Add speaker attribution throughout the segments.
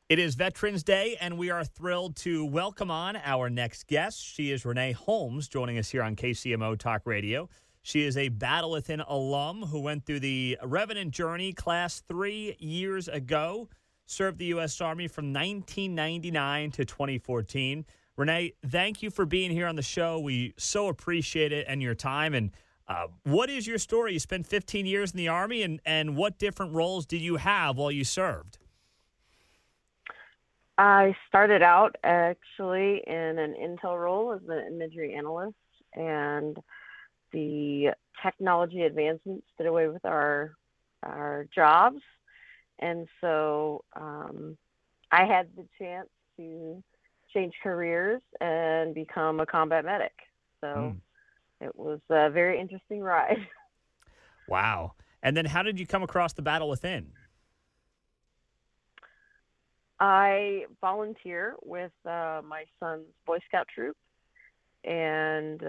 Speaker 1: It is Veterans Day, and we are thrilled to welcome on our next guest. She is Renee Holmes, joining us here on KCMO Talk Radio. She is a Battle Within alum who went through the Revenant Journey Class 3 years ago, served the U.S. Army from 1999 to 2014. Renee, thank you for being here on the show. We so appreciate it and your time. And what is your story? You spent 15 years in the Army, and what different roles did you have while you served?
Speaker 2: I started out actually in an intel role as an imagery analyst, and the technology advancements did away with our jobs, and so I had the chance to change careers and become a combat medic. So it was a very interesting ride.
Speaker 1: Wow. And then how did you come across the Battle Within?
Speaker 2: I volunteer with my son's Boy Scout troop, and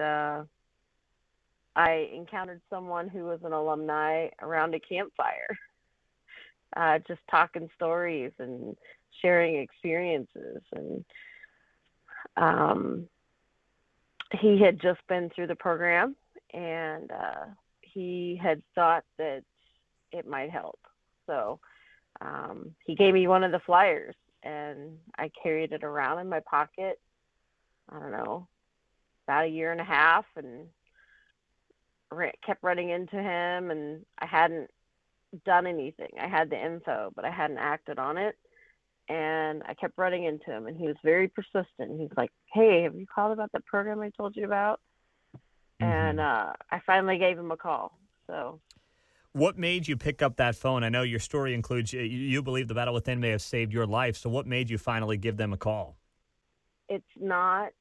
Speaker 2: I encountered someone who was an alumni around a campfire, just talking stories and sharing experiences. And he had just been through the program, and he had thought that it might help. So he gave me one of the flyers, and I carried it around in my pocket, I don't know, about a year and a half, and kept running into him, and I hadn't done anything. I had the info, but I hadn't acted on it, and I kept running into him, and he was very persistent. He's like, "Hey, have you called about the program I told you about?" And I finally gave him a call. So
Speaker 1: what made you pick up that phone? I know your story includes you believe the Battle Within may have saved your life. So what made you finally give them a call?
Speaker 2: It's not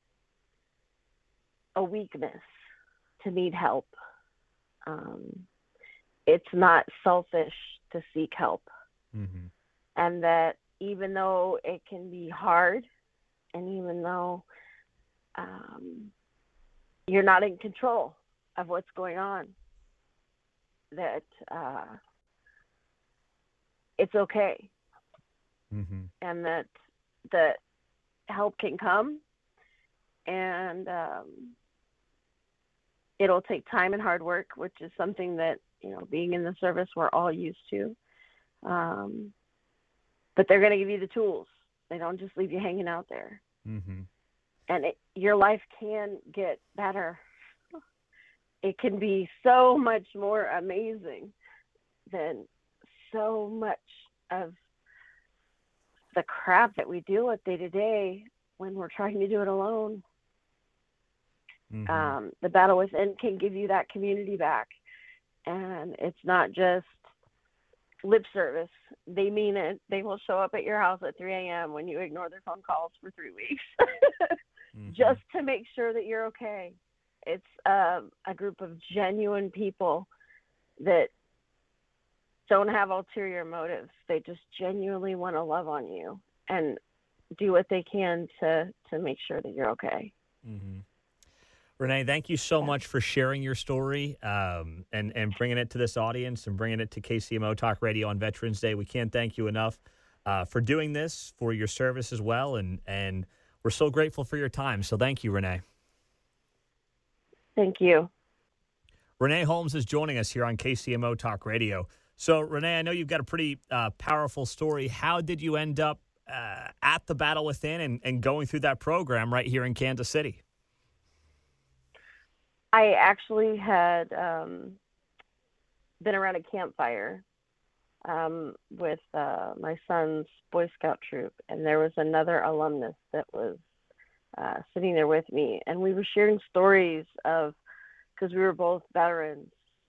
Speaker 2: a weakness to need help. It's not selfish to seek help. And that even though it can be hard, and even though you're not in control of what's going on, that it's okay, and that help can come, and it'll take time and hard work, which is something that, being in the service, we're all used to. But they're going to give you the tools. They don't just leave you hanging out there. And your life can get better. It can be so much more amazing than so much of the crap that we deal with day to day when we're trying to do it alone. The Battle Within can give you that community back. And it's not just lip service. They mean it. They will show up at your house at 3 a.m. when you ignore their phone calls for 3 weeks just to make sure that you're okay. It's a group of genuine people that don't have ulterior motives. They just genuinely want to love on you and do what they can to make sure that you're okay.
Speaker 1: Renee, thank you so much for sharing your story and bringing it to this audience and bringing it to KCMO Talk Radio on Veterans Day. We can't thank you enough for doing this, for your service as well, and we're so grateful for your time. So thank you, Renee.
Speaker 2: Thank you.
Speaker 1: Renee Holmes is joining us here on KCMO Talk Radio. So, Renee, I know you've got a pretty powerful story. How did you end up at the Battle Within and going through that program right here in Kansas City?
Speaker 2: I actually had been around a campfire with my son's Boy Scout troop, and there was another alumnus that was sitting there with me, and we were sharing stories of, because we were both veterans,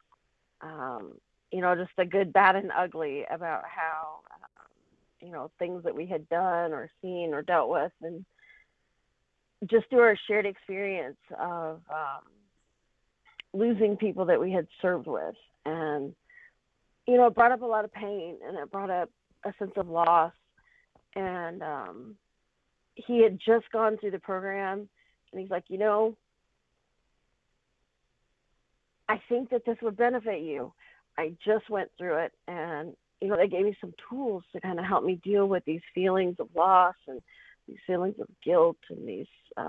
Speaker 2: just the good, bad, and ugly about how, things that we had done or seen or dealt with, and just through our shared experience of losing people that we had served with. And, it brought up a lot of pain, and it brought up a sense of loss. And he had just gone through the program, and he's like, I think that this would benefit you. I just went through it, and, they gave me some tools to kind of help me deal with these feelings of loss and these feelings of guilt and these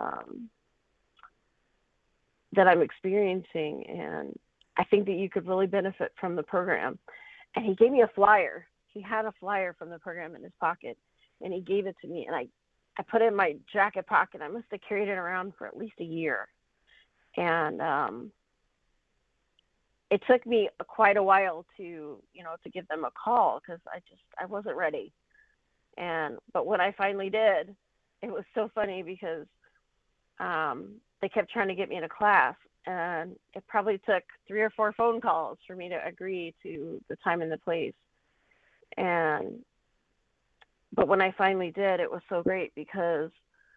Speaker 2: that I'm experiencing. And I think that you could really benefit from the program. And he gave me a flyer. He had a flyer from the program in his pocket, and he gave it to me. And I put it in my jacket pocket. I must have carried it around for at least a year. And it took me quite a while to give them a call, because I wasn't ready. But when I finally did, it was so funny, because they kept trying to get me in a class, and it probably took 3 or 4 phone calls for me to agree to the time and the place. But when I finally did, it was so great, because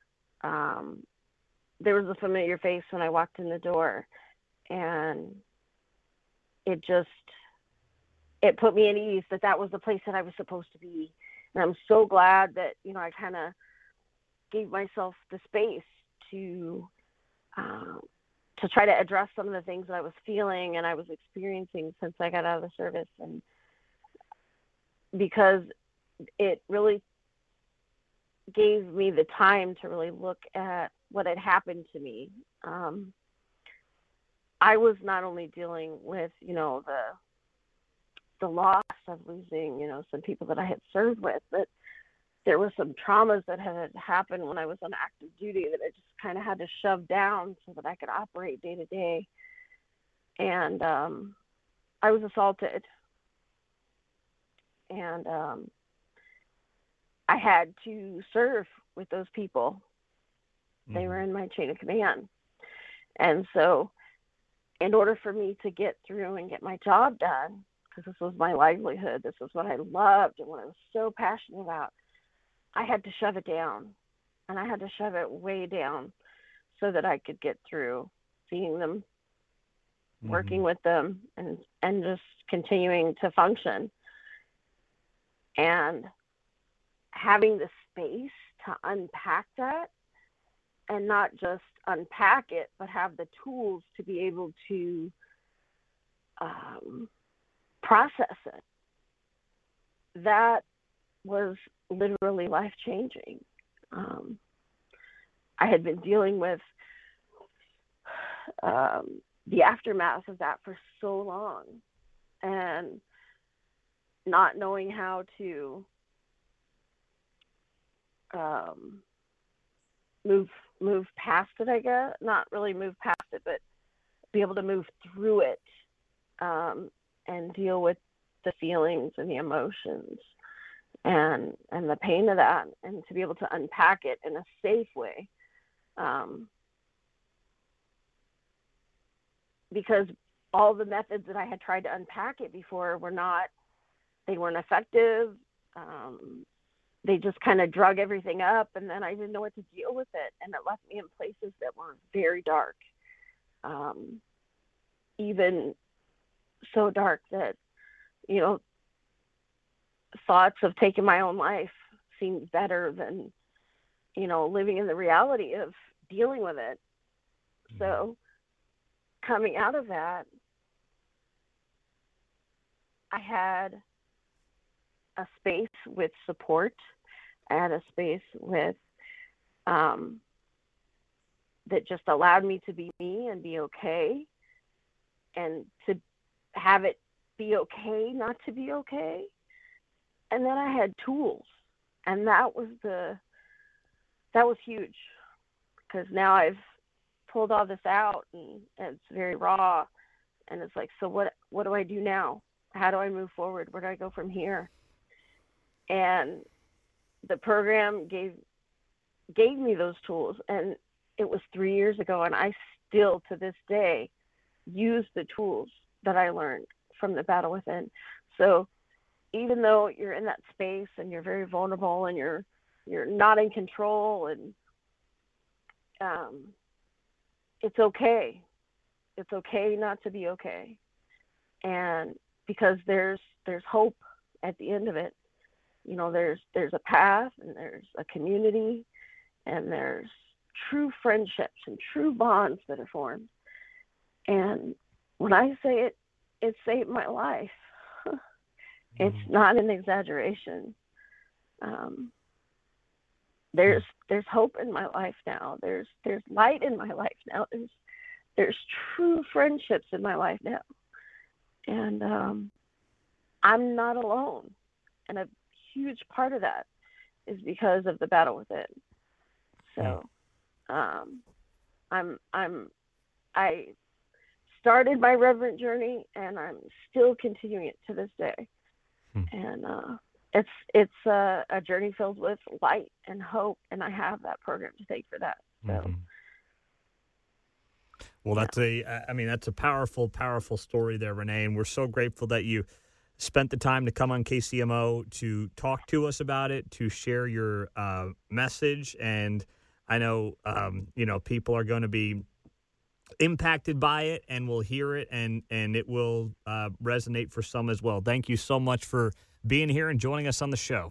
Speaker 2: there was a familiar face when I walked in the door, and it put me at ease that was the place that I was supposed to be. And I'm so glad that, I kind of gave myself the space to try to address some of the things that I was feeling and I was experiencing since I got out of the service. And because it really gave me the time to really look at what had happened to me. I was not only dealing with, the loss of losing, some people that I had served with, but there were some traumas that had happened when I was on active duty that I just kind of had to shove down so that I could operate day to day. And I was assaulted. And I had to serve with those people. They were in my chain of command. And so in order for me to get through and get my job done, because this was my livelihood, this was what I loved and what I was so passionate about, I had to shove it down. And I had to shove it way down so that I could get through seeing them, working with them, and just continuing to function. And having the space to unpack that, and not just unpack it, but have the tools to be able to process it. That was literally life-changing. I had been dealing with the aftermath of that for so long, and not knowing how to move past it, I guess. Not really move past it, but be able to move through it, and deal with the feelings and the emotions and the pain of that, and to be able to unpack it in a safe way. Because all the methods that I had tried to unpack it before weren't effective. They just kind of drug everything up, and then I didn't know what to deal with it. And it left me in places that were very dark. Even so dark that, thoughts of taking my own life seemed better than, living in the reality of dealing with it. So coming out of that, I had a space with support. I had a space with that just allowed me to be me and be okay, and to have it be okay not to be okay. And then I had tools, and that was huge, because now I've pulled all this out, and it's very raw, and it's like, so what do I do now? How do I move forward? Where do I go from here? And the program gave me those tools, and it was 3 years ago, and I still to this day use the tools that I learned from the Battle Within. So even though you're in that space and you're very vulnerable and you're not in control, and it's okay. It's okay not to be okay. And because there's hope at the end of it. There's a path, and there's a community, and there's true friendships and true bonds that are formed. And when I say it saved my life. It's not an exaggeration. There's hope in my life now. There's light in my life now. There's true friendships in my life now. And I'm not alone. And a huge part of that is because of the battle within. So I started my Reverent journey, and I'm still continuing it to this day. And it's a journey filled with light and hope, and I have that program to thank for that. So.
Speaker 1: Well, that's a powerful, powerful story there, Renee, and we're so grateful that you spent the time to come on KCMO to talk to us about it, to share your message. And I know, people are going to be impacted by it and will hear it, and it will resonate for some as well. Thank you so much for being here and joining us on the show.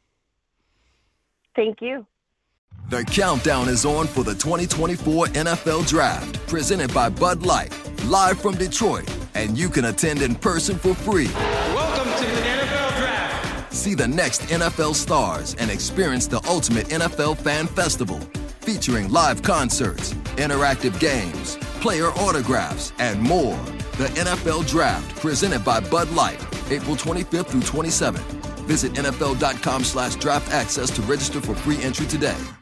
Speaker 2: Thank you.
Speaker 3: The countdown is on for the 2024 NFL Draft, presented by Bud Light, live from Detroit, and you can attend in person for free.
Speaker 4: Welcome to the NFL Draft.
Speaker 3: See the next NFL stars and experience the ultimate NFL Fan Festival, featuring live concerts, interactive games, player autographs, and more. The NFL Draft, presented by Bud Light, April 25th through 27th. Visit NFL.com/draft access to register for free entry today.